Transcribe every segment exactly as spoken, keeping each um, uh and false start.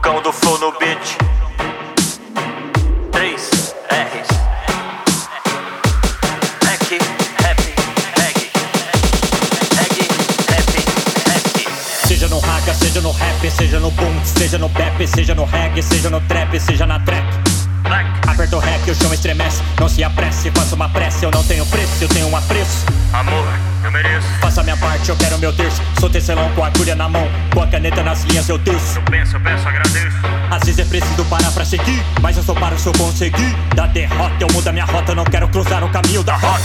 Lucão do Flow no beat. Três R's. Reggae, rap, reggae. Reggae, rap, reggae. Seja no raga, seja no rap, seja no boom, seja no bap, seja no reggae, seja no trap, seja na trap. Aperta o rec, o chão estremece, não se apresse, faça uma prece, eu não tenho preço, eu tenho um apreço. Amor, eu mereço. Faça a minha parte, eu quero o meu terço. Sou tecelão com a agulha na mão, com a caneta nas linhas eu terço. Eu penso, eu peço, agradeço. Às vezes é preciso parar pra seguir, mas eu só paro se eu conseguir. Da derrota eu mudo a minha rota, não quero cruzar o caminho da rota.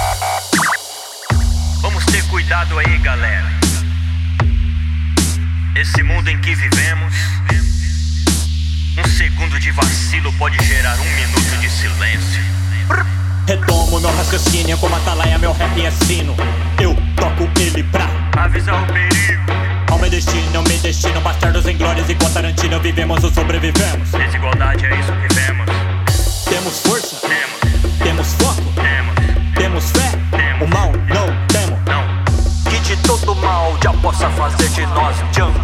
Vamos ter cuidado aí, galera. Esse mundo em que vivemos, um segundo de vacilo pode gerar um minuto de silêncio. Retomo meu raciocínio, como atalaia meu rap é sino. Eu toco ele pra avisar o perigo. ao meu destino, eu me destino. Bastardos em glórias, igual Tarantino, vivemos ou sobrevivemos. Desigualdade é isso que vemos. Temos força, Temos, temos foco, temos, temos fé. Temos. O mal não temo. não. Que de todo mal já possa fazer de nós Django.